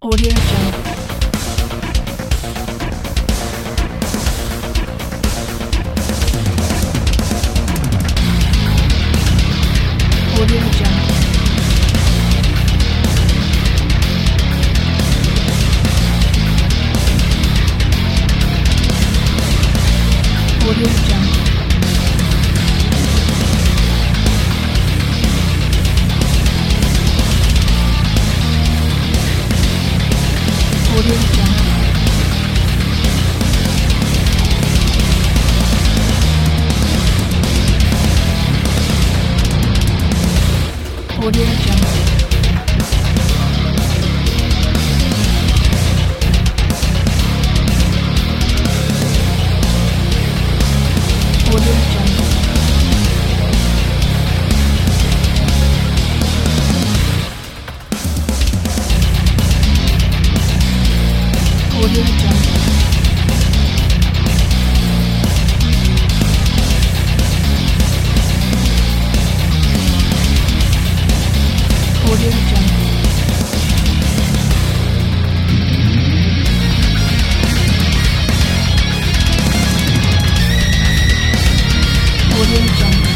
Audio Jungle. Audio Jungle. Audio Jungle. Audio Jungle. Audio Jungle. Audio Jungle. Audio Jungle. Audio Jungle. Audio Jungle.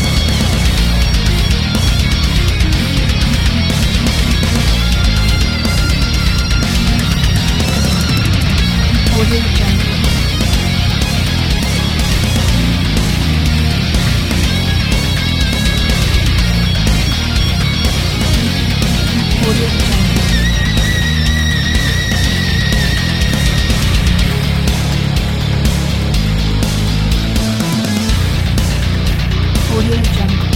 Audio Jungle. Audio Jungle. Audio Jungle.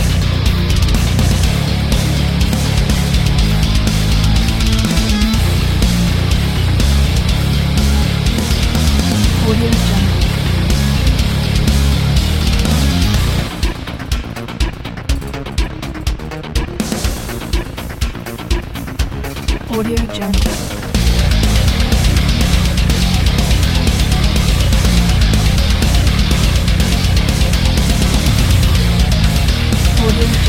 Audio Jungle. Audio Jungle. Audio Jungle.